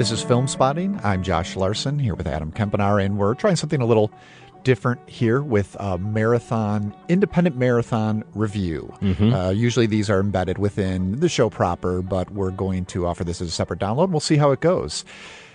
This is Film Spotting. I'm Josh Larson here with Adam Kempenaar, and we're trying something a little different here with a independent marathon review. Usually these are embedded within the show proper, but we're going to offer this as a separate download. We'll see how it goes.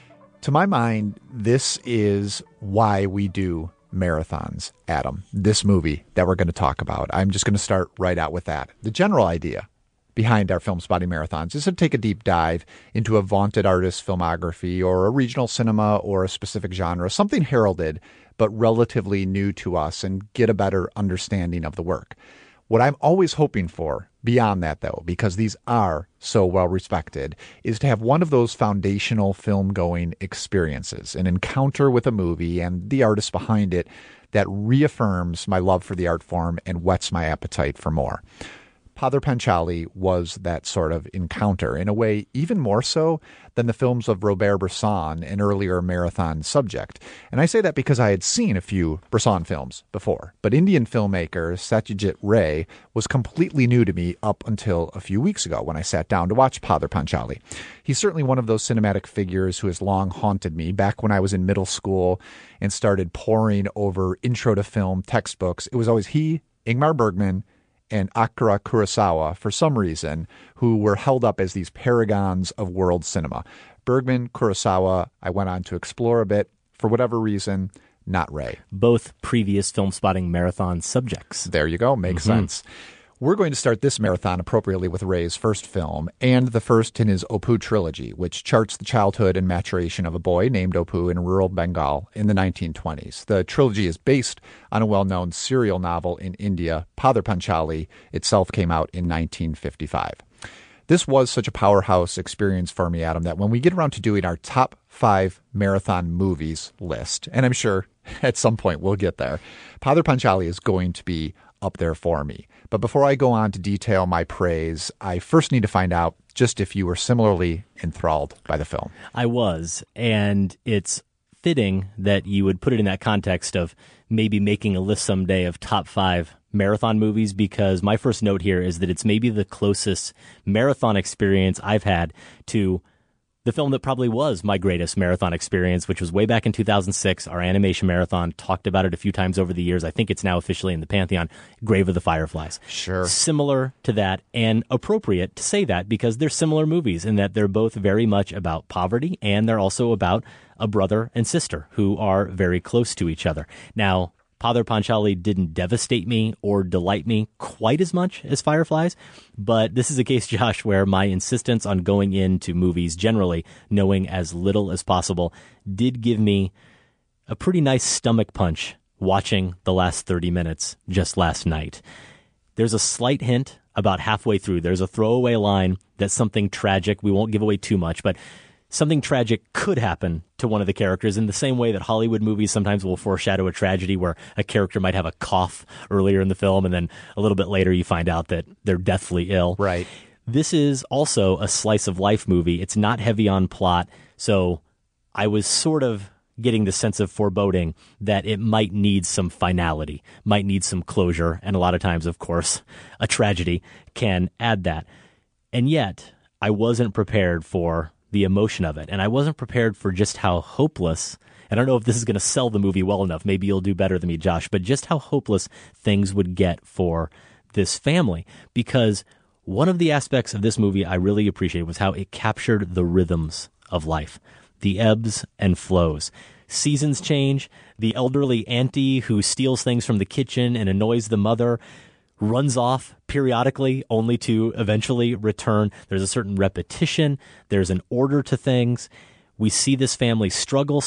To my mind, this is why we do marathons, Adam. This movie that we're going to talk about. I'm just going to start right out with that. The general idea behind our Film Spotting marathons is to take a deep dive into a vaunted artist's filmography or a regional cinema or a specific genre, something heralded but relatively new to us, and get a better understanding of the work. What I'm always hoping for beyond that, though, because these are so well respected, is to have one of those foundational film-going experiences, an encounter with a movie and the artist behind it that reaffirms my love for the art form and whets my appetite for more. Padre Panchali was that sort of encounter, in a way even more so than the films of Robert Bresson, an earlier marathon subject. And I say that because I had seen a few Bresson films before, but Indian filmmaker Satyajit Ray was completely new to me up until a few weeks ago when I sat down to watch Padre Panchali. He's certainly one of those cinematic figures who has long haunted me. Back when I was in middle school and started poring over intro to film textbooks, it was always he, Ingmar Bergman, and Akira Kurosawa, for some reason, who were held up as these paragons of world cinema. Bergman, Kurosawa, I went on to explore a bit. For whatever reason, not Ray. Both previous Film Spotting marathon subjects. There you go. Makes sense. We're going to start this marathon appropriately with Ray's first film, and the first in his Opoo trilogy, which charts the childhood and maturation of a boy named Opoo in rural Bengal in the 1920s. The trilogy is based on a well-known serial novel in India. Padre Panchali itself came out in 1955. This was such a powerhouse experience for me, Adam, that when we get around to doing our top 5 marathon movies list, and I'm sure at some point we'll get there, Padre Panchali is going to be up there for me. But before I go on to detail my praise, I first need to find out just if you were similarly enthralled by the film. I was, and it's fitting that you would put it in that context of maybe making a list someday of top 5 marathon movies, because my first note here is that it's maybe the closest marathon experience I've had to the film that probably was my greatest marathon experience, which was way back in 2006, our animation marathon. Talked about it a few times over the years. I think it's now officially in the Pantheon, Grave of the Fireflies. Sure. Similar to that, and appropriate to say that because they're similar movies in that they're both very much about poverty, and they're also about a brother and sister who are very close to each other. Now, Padre Panchali didn't devastate me or delight me quite as much as Fireflies, but this is a case, Josh, where my insistence on going into movies generally, knowing as little as possible, did give me a pretty nice stomach punch watching the last 30 minutes just last night. There's a slight hint about halfway through. There's a throwaway line that something tragic, we won't give away too much, but something tragic could happen to one of the characters in the same way that Hollywood movies sometimes will foreshadow a tragedy where a character might have a cough earlier in the film and then a little bit later you find out that they're deathly ill. Right. This is also a slice of life movie. It's not heavy on plot, so I was sort of getting the sense of foreboding that it might need some finality, might need some closure, and a lot of times, of course, a tragedy can add that. And yet, I wasn't prepared for the emotion of it. And I wasn't prepared for just how hopeless, and I don't know if this is going to sell the movie well enough, maybe you'll do better than me, Josh, but just how hopeless things would get for this family. Because one of the aspects of this movie I really appreciated was how it captured the rhythms of life, the ebbs and flows. Seasons change, the elderly auntie who steals things from the kitchen and annoys the mother runs off periodically only to eventually return. There's a certain repetition. There's an order to things. We see this family struggle,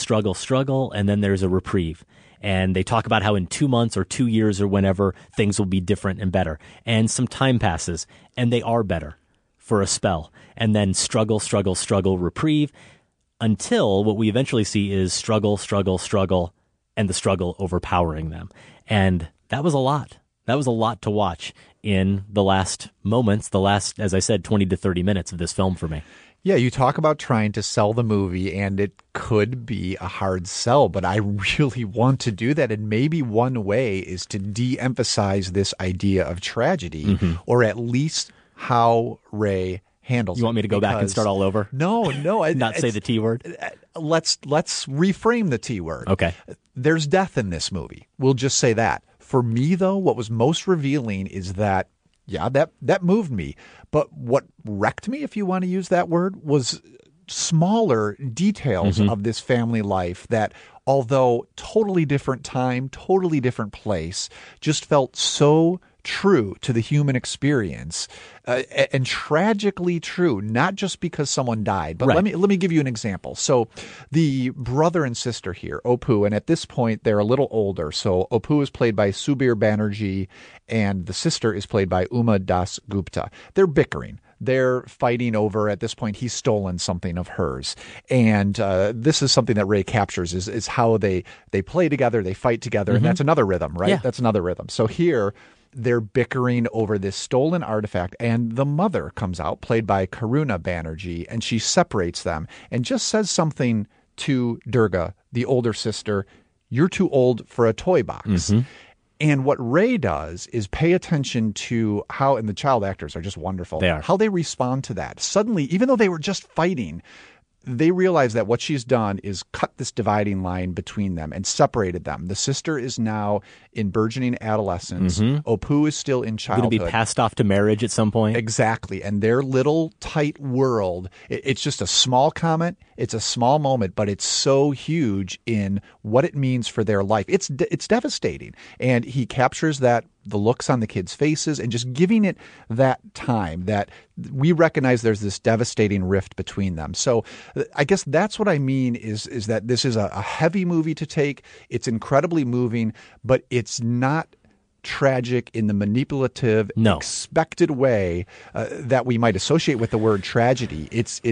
and then there's a reprieve. And they talk about how in 2 months or 2 years or whenever things will be different and better. And some time passes, and they are better for a spell. And then struggle, reprieve, until what we eventually see is struggle, and the struggle overpowering them. And that was a lot. That was a lot to watch in the last moments, as I said, 20 to 30 minutes of this film for me. Yeah, you talk about trying to sell the movie, and it could be a hard sell, but I really want to do that. And maybe one way is to de-emphasize this idea of tragedy, or at least how Ray handles it. You want me to go back and start all over? No. Not say the T word? Let's reframe the T word. Okay. There's death in this movie. We'll just say that. For me, though, what was most revealing is that, that moved me. But what wrecked me, if you want to use that word, was smaller details of this family life that, although totally different time, totally different place, just felt so true to the human experience, and tragically true, not just because someone died. But let me give you an example. So the brother and sister here, Opu, and at this point they're a little older. So Opu is played by Subir Banerjee and the sister is played by Uma Das Gupta. They're bickering. They're fighting over, at this point, he's stolen something of hers. And this is something that Ray captures is how they play together, they fight together, and that's another rhythm, right? Yeah. That's another rhythm. So here, they're bickering over this stolen artifact, and the mother comes out, played by Karuna Banerjee, and she separates them and just says something to Durga, the older sister, "You're too old for a toy box." And what Ray does is pay attention to how, and the child actors are just wonderful, They are. how they respond to that. Suddenly, even though they were just fighting, they realize that what she's done is cut this dividing line between them and separated them. The sister is now in burgeoning adolescence. Opu is still in childhood. Going to be passed off to marriage at some point. Exactly. And their little tight world, it's just a small comment. It's a small moment, but it's so huge in what it means for their life. It's devastating. And he captures that, the looks on the kids' faces, and just giving it that time that we recognize there's this devastating rift between them. So I guess that's what I mean is that this is a heavy movie to take. It's incredibly moving, but it's not tragic in the manipulative, expected way that we might associate with the word tragedy. It's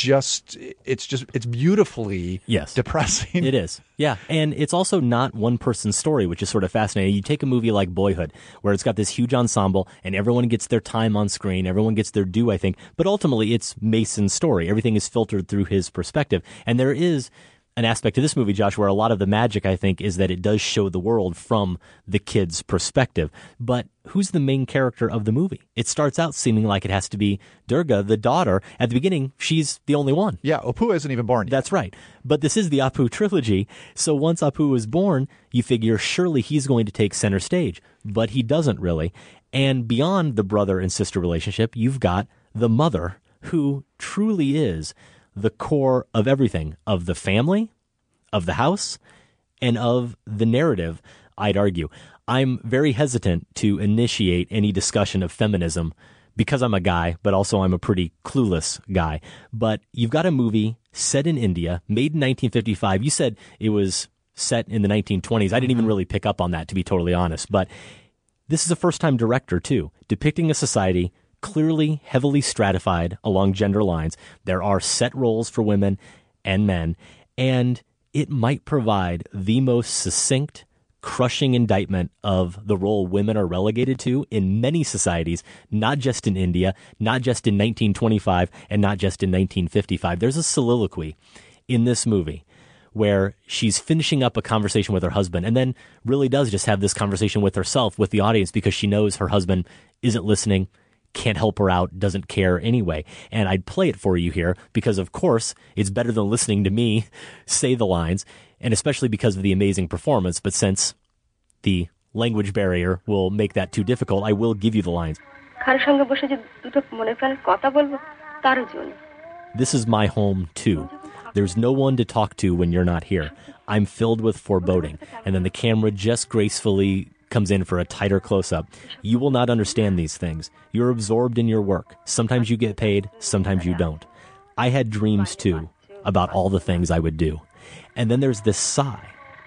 beautifully depressing. It is. Yeah. And it's also not one person's story, which is sort of fascinating. You take a movie like Boyhood, where it's got this huge ensemble and everyone gets their time on screen. Everyone gets their due, I think. But ultimately, it's Mason's story. Everything is filtered through his perspective. And there is an aspect to this movie, Josh, where a lot of the magic, I think, is that it does show the world from the kid's perspective. But who's the main character of the movie? It starts out seeming like it has to be Durga, the daughter. At the beginning, she's the only one. Yeah, Apu isn't even born yet. That's right. But this is the Apu trilogy. So once Apu is born, you figure surely he's going to take center stage. But he doesn't really. And beyond the brother and sister relationship, you've got the mother, who truly is the core of everything, of the family, of the house, and of the narrative, I'd argue. I'm very hesitant to initiate any discussion of feminism because I'm a guy, but also I'm a pretty clueless guy. But you've got a movie set in India, made in 1955. You said it was set in the 1920s. I didn't even really pick up on that, to be totally honest. But this is a first-time director, too, depicting a society clearly heavily stratified along gender lines. There are set roles for women and men, and it might provide the most succinct, crushing indictment of the role women are relegated to in many societies, not just in India, not just in 1925, and not just in 1955. There's a soliloquy in this movie where she's finishing up a conversation with her husband and then really does just have this conversation with herself, with the audience, because she knows her husband isn't listening, can't help her out, doesn't care anyway. And I'd play it for you here because, of course, it's better than listening to me say the lines, and especially because of the amazing performance. But since the language barrier will make that too difficult, I will give you the lines. This is my home, too. There's no one to talk to when you're not here. I'm filled with foreboding. And then the camera just gracefully comes in for a tighter close-up. You will not understand these things. You're absorbed in your work. Sometimes you get paid, sometimes you don't. I had dreams, too, about all the things I would do. And then there's this sigh.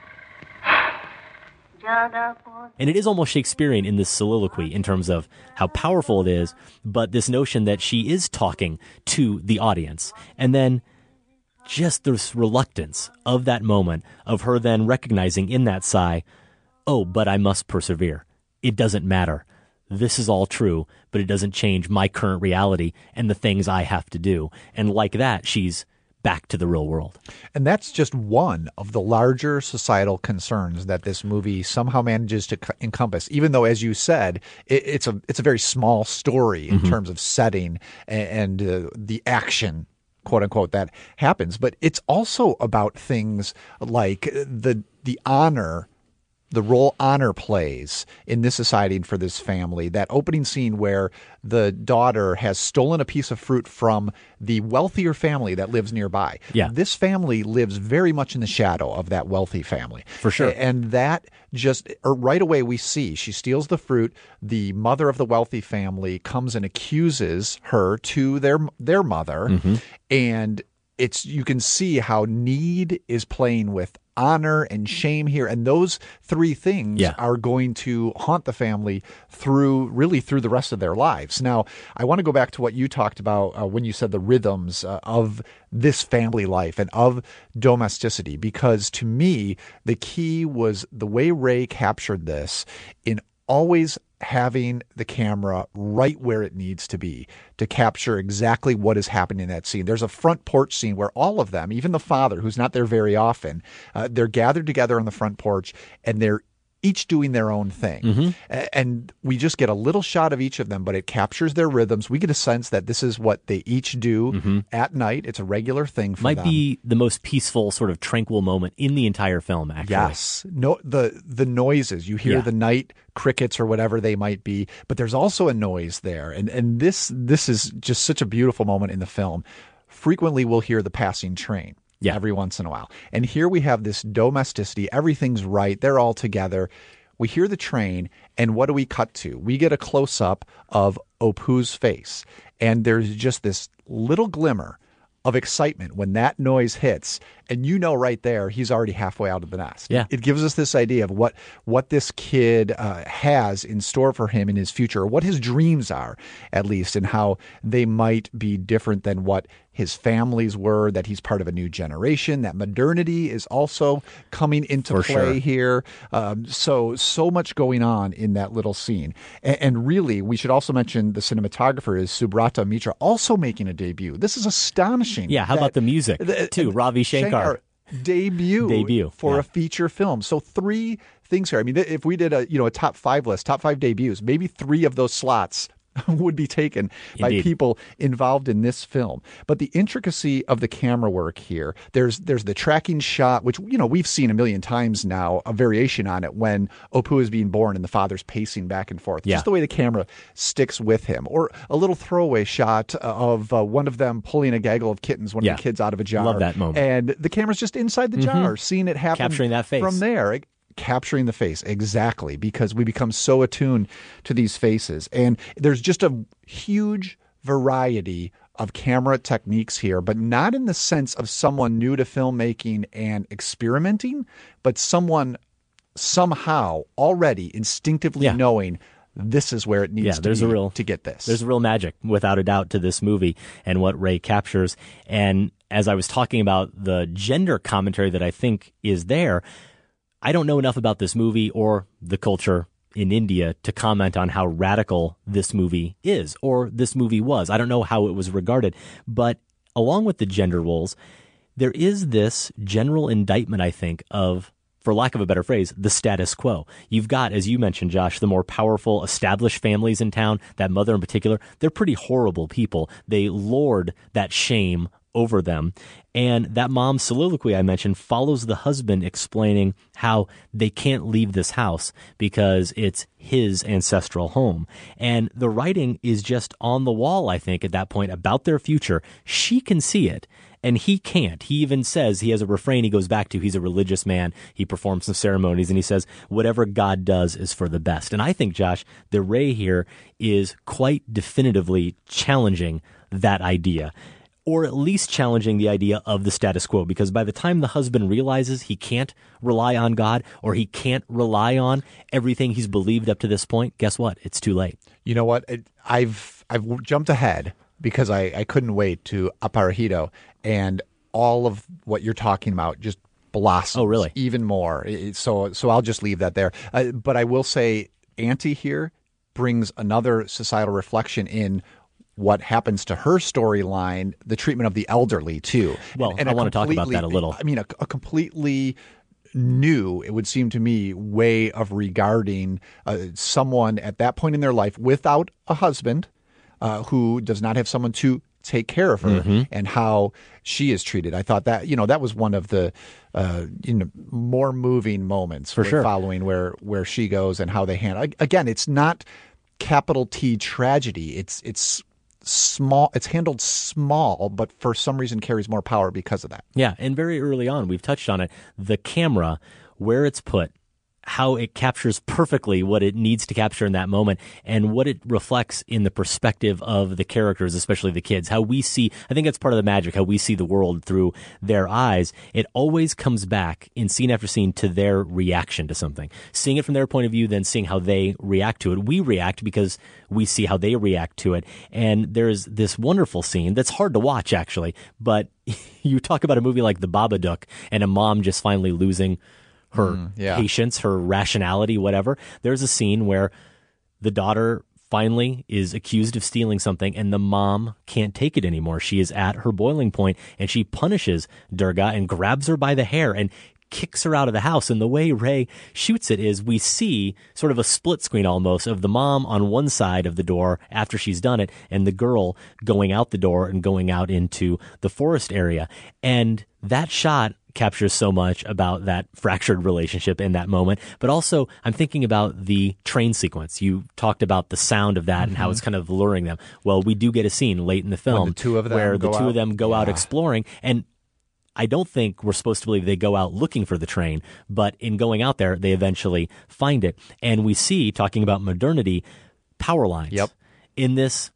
And it is almost Shakespearean in this soliloquy in terms of how powerful it is, but this notion that she is talking to the audience. And then just this reluctance of that moment of her then recognizing in that sigh, oh, but I must persevere. It doesn't matter. This is all true, but it doesn't change my current reality and the things I have to do. And like that, she's back to the real world. And that's just one of the larger societal concerns that this movie somehow manages to encompass, even though, as you said, it's a very small story in terms of setting and the action, quote unquote, that happens. But it's also about things like the honor, the role honor plays in this society and for this family. That opening scene where the daughter has stolen a piece of fruit from the wealthier family that lives nearby. Yeah. This family lives very much in the shadow of that wealthy family. For sure. And that just right away we see she steals the fruit. The mother of the wealthy family comes and accuses her to their mother. And you can see how need is playing with honor and shame here. And those three things are going to haunt the family through the rest of their lives. Now, I want to go back to what you talked about when you said the rhythms of this family life and of domesticity, because to me, the key was the way Ray captured this in always having the camera right where it needs to be to capture exactly what is happening in that scene. There's a front porch scene where all of them, even the father, who's not there very often, they're gathered together on the front porch and they're each doing their own thing. And we just get a little shot of each of them, but it captures their rhythms. We get a sense that this is what they each do at night. It's a regular thing for them. Might be the most peaceful, sort of tranquil moment in the entire film, actually. Yes. No, the noises. You hear the night crickets or whatever they might be, but there's also a noise there. And this is just such a beautiful moment in the film. Frequently we'll hear the passing train. Every once in a while. And here we have this domesticity. Everything's right. They're all together. We hear the train, and what do we cut to? We get a close-up of Apu's face, and there's just this little glimmer of excitement when that noise hits, and you know right there he's already halfway out of the nest. Yeah. It gives us this idea of what this kid has in store for him in his future, or what his dreams are, at least, and how they might be different than what his families were, that he's part of a new generation, that modernity is also coming into play here. So much going on in that little scene. And really, we should also mention the cinematographer is Subrata Mitra, also making a debut. This is astonishing. Yeah, how about the music, too? Ravi Shankar. Debut for a feature film. So three things here. I mean, if we did a top 5 list, top 5 debuts, maybe 3 of those slots would be taken by people involved in this film. But the intricacy of the camera work here, there's the tracking shot, which, we've seen a million times now, a variation on it when Apu is being born and the father's pacing back and forth. Just the way the camera sticks with him. Or a little throwaway shot of one of them pulling a gaggle of kittens, one of the kids out of a jar. Love that moment. And the camera's just inside the jar, seeing it happen. Capturing that face. From there. Capturing the face, exactly, because we become so attuned to these faces. And there's just a huge variety of camera techniques here, but not in the sense of someone new to filmmaking and experimenting, but someone somehow already instinctively knowing this is where it needs to be to get this. There's a real magic, without a doubt, to this movie and what Ray captures. And as I was talking about the gender commentary that I think is there, I don't know enough about this movie or the culture in India to comment on how radical this movie is or this movie was. I don't know how it was regarded. But along with the gender roles, there is this general indictment, I think, of, for lack of a better phrase, the status quo. You've got, as you mentioned, Josh, the more powerful established families in town, that mother in particular, they're pretty horrible people. They lord that shame over them. And that mom's soliloquy I mentioned follows the husband explaining how they can't leave this house because it's his ancestral home. And the writing is just on the wall, I think, at that point about their future. She can see it, and he can't. He even says, he has a refrain he goes back to. He's a religious man. He performs some ceremonies, and he says, whatever God does is for the best. And I think, Josh, the Ray here is quite definitively challenging that idea, or at least challenging the idea of the status quo, because by the time the husband realizes he can't rely on God, or he can't rely on everything he's believed up to this point, guess what? It's too late. You know what? I've jumped ahead because I couldn't wait to Aparejido, and all of what you're talking about just blossoms. Oh, really? Even more. So I'll just leave that there. But I will say Auntie here brings another societal reflection in what happens to her storyline, the treatment of the elderly too. Well, I want to talk about that a little. I mean, a completely new, it would seem to me, way of regarding someone at that point in their life without a husband, who does not have someone to take care of her, and how she is treated. I thought that, that was one of the more moving moments for sure, following where she goes and how they handle. Again, it's not capital T tragedy. It's small. It's handled small, but for some reason carries more power because of that. Yeah, and very early on, we've touched on it. The camera, where it's put, how it captures perfectly what it needs to capture in that moment, and what it reflects in the perspective of the characters, especially the kids. How we see, I think that's part of the magic, how we see the world through their eyes. It always comes back in scene after scene to their reaction to something. Seeing it from their point of view, then seeing how they react to it. We react because we see how they react to it. And there's this wonderful scene that's hard to watch, actually, but you talk about a movie like The Babadook and a mom just finally losing her patience, her rationality, whatever. There's a scene where the daughter finally is accused of stealing something, and the mom can't take it anymore. She is at her boiling point, and she punishes Durga and grabs her by the hair and kicks her out of the house. And the way Ray shoots it is we see sort of a split screen almost of the mom on one side of the door after she's done it, and the girl going out the door and going out into the forest area. And that shot captures so much about that fractured relationship in that moment. But also, I'm thinking about the train sequence. You talked about the sound of that and how it's kind of luring them. Well, we do get a scene late in the film where the two of them go out exploring. And I don't think we're supposed to believe they go out looking for the train, but in going out there, they eventually find it. And we see, talking about modernity, power lines. Yep. In this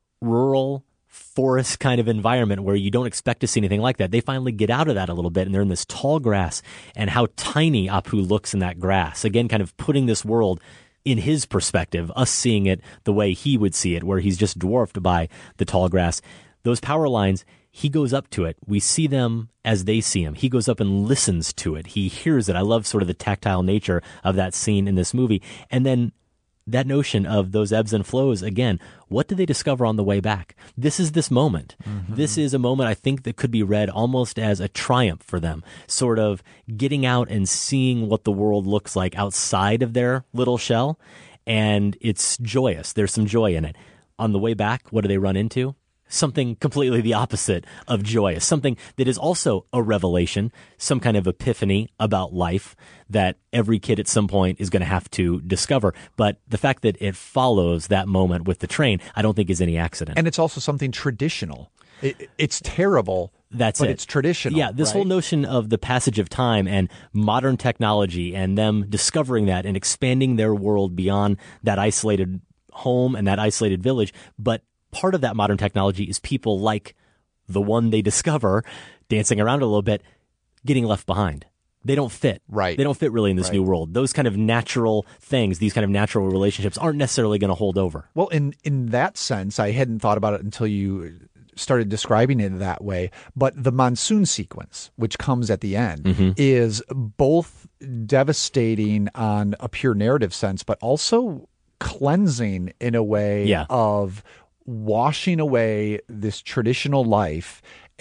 rural forest kind of environment where you don't expect to see anything like that. They finally get out of that a little bit, and they're in this tall grass, and how tiny Apu looks in that grass. Again, kind of putting this world in his perspective, us seeing it the way he would see it, where he's just dwarfed by the tall grass. Those power lines, he goes up to it. We see them as they see him. He goes up and listens to it. He hears it. I love sort of the tactile nature of that scene in this movie. And then that notion of those ebbs and flows, again, what do they discover on the way back? This is this moment. This is a moment I think that could be read almost as a triumph for them, sort of getting out and seeing what the world looks like outside of their little shell. And it's joyous. There's some joy in it. On the way back, what do they run into? Something completely the opposite of joyous, something that is also a revelation, some kind of epiphany about life that every kid at some point is going to have to discover. But the fact that it follows that moment with the train, I don't think is any accident. And it's also something traditional. It's terrible. But it's traditional. Yeah, this whole notion of the passage of time and modern technology and them discovering that and expanding their world beyond that isolated home and that isolated village. But part of that modern technology is people like the one they discover, dancing around a little bit, getting left behind. They don't fit. Right. They don't fit really in this new world. Those kind of natural things, these kind of natural relationships aren't necessarily going to hold over. Well, in that sense, I hadn't thought about it until you started describing it that way. But the monsoon sequence, which comes at the end, is both devastating on a pure narrative sense, but also cleansing in a way of washing away this traditional life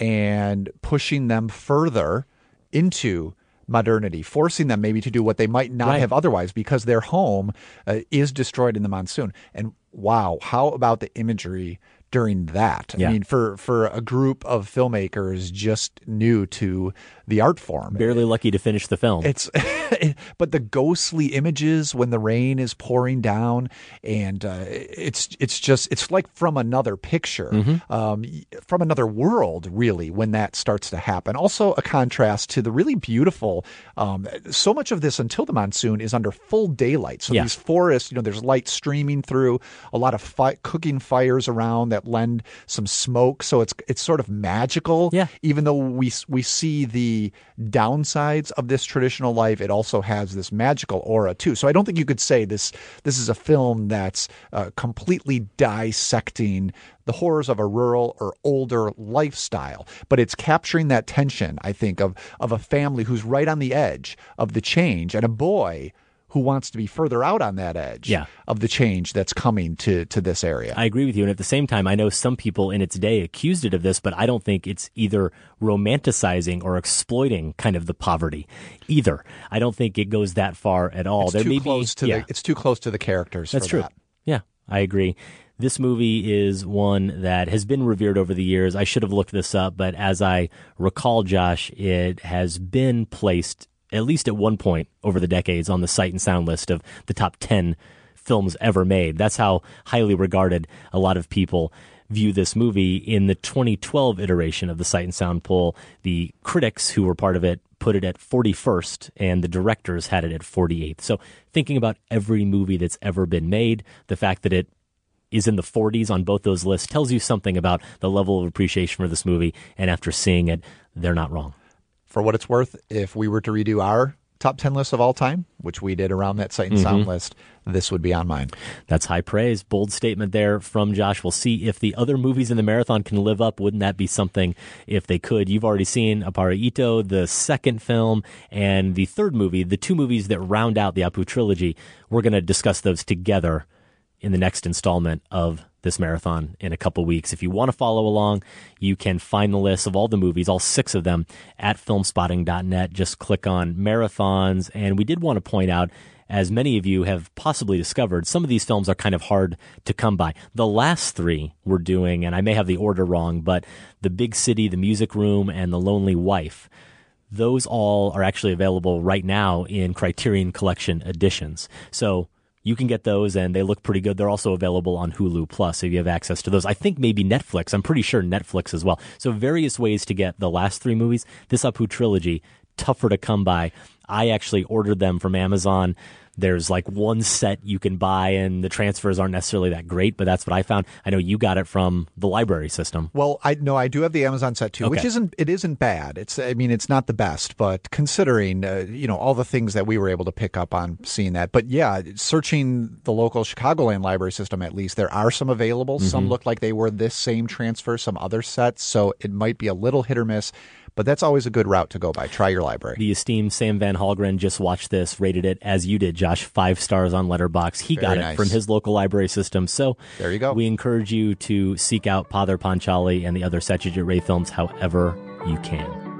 and pushing them further into modernity, forcing them maybe to do what they might not have otherwise because their home is destroyed in the monsoon. And wow, how about the imagery during that? I mean, for a group of filmmakers just new to the art form. Barely lucky to finish the film. But the ghostly images when the rain is pouring down, and it's like from another picture, from another world, really, when that starts to happen. Also a contrast to the really beautiful, so much of this until the monsoon is under full daylight. So these forests, there's light streaming through, a lot of cooking fires around that lend some smoke. So it's sort of magical. Even though we see the downsides of this traditional life, it also has this magical aura too. So I don't think you could say this is a film that's completely dissecting the horrors of a rural or older lifestyle, but it's capturing that tension, I think, of a family who's right on the edge of the change, and a boy who wants to be further out on that edge of the change that's coming to this area. I agree with you. And at the same time, I know some people in its day accused it of this, but I don't think it's either romanticizing or exploiting kind of the poverty either. I don't think it goes that far at all. It's too close to the characters. That's true. Yeah, I agree. This movie is one that has been revered over the years. I should have looked this up, but as I recall, Josh, it has been placed at least at one point over the decades on the Sight and Sound list of the top 10 films ever made. That's how highly regarded a lot of people view this movie. In the 2012 iteration of the Sight and Sound poll, the critics who were part of it put it at 41st, and the directors had it at 48th. So thinking about every movie that's ever been made, the fact that it is in the 40s on both those lists tells you something about the level of appreciation for this movie, and after seeing it, they're not wrong. For what it's worth, if we were to redo our top 10 list of all time, which we did around that Sight and Sound list, this would be on mine. That's high praise. Bold statement there from Josh. We'll see if the other movies in the marathon can live up. Wouldn't that be something if they could? You've already seen Appare Ito, the second film, and the third movie, the two movies that round out the Apu trilogy. We're going to discuss those together in the next installment of this marathon in a couple weeks. If you want to follow along, you can find the list of all the movies, all 6 of them, at filmspotting.net. Just click on marathons. And we did want to point out, as many of you have possibly discovered, some of these films are kind of hard to come by. The last 3 we're doing, and I may have the order wrong, but The Big City, The Music Room, and The Lonely Wife, those all are actually available right now in Criterion Collection editions. So you can get those, and they look pretty good. They're also available on Hulu Plus, so you have access to those. I think maybe Netflix. I'm pretty sure Netflix as well. So various ways to get the last 3 movies. This Apu trilogy, tougher to come by. I actually ordered them from Amazon. There's like one set you can buy, and the transfers aren't necessarily that great, but that's what I found. I know you got it from the library system. Well, I do have the Amazon set too, which isn't bad. It's not the best, but considering all the things that we were able to pick up on seeing that. But yeah, searching the local Chicagoland library system, at least there are some available. Some look like they were this same transfer, some other sets, so it might be a little hit or miss. But that's always a good route to go by. Try your library. The esteemed Sam Van Halgren just watched this, rated it as you did, Josh, 5 stars on Letterboxd. He got it from his local library system. So there you go. We encourage you to seek out Padar Panchali and the other Satyajit Ray films however you can.